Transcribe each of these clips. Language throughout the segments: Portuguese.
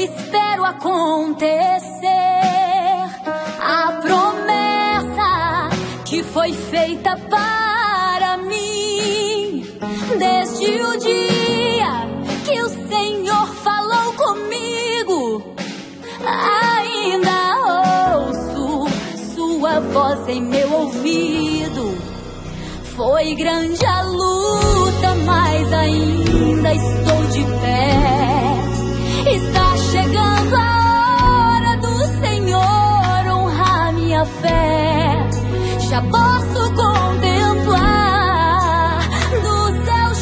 espero acontecer. A promessa que foi feita para mim, desde o dia que o Senhor falou comigo, ainda ouço sua voz em meu ouvido. Foi grande a luta, mas ainda estou de pé. Está chegando a hora do Senhor honrar minha fé. Já posso contemplar do céu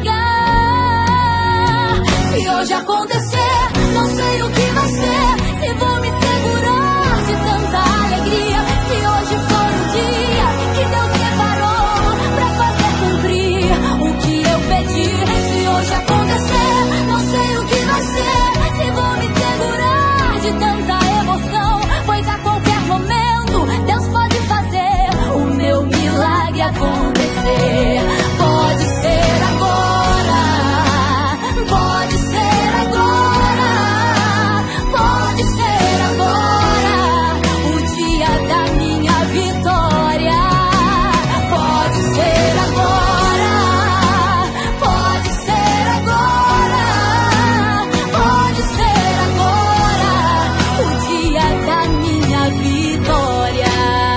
chegar. Se hoje acontecer, não sei o que vai ser. Se vou me segurar de tanta alegria. Se hoje for o dia que Deus separou pra fazer cumprir o que eu pedi. Se hoje acontecer, não sei o que vai ser. Se vou me segurar de tanta emoção, pois a qualquer momento Deus pode fazer o meu milagre acontecer. Pode ser agora, pode ser agora, pode ser agora, o dia da minha vitória. Pode ser agora, pode ser agora, pode ser agora, o dia da minha vitória.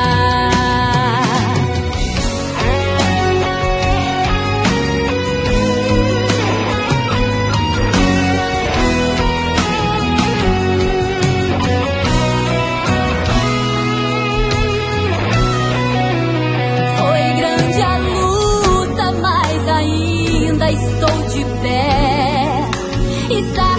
Foi grande a luta, mas ainda estou de pé. Está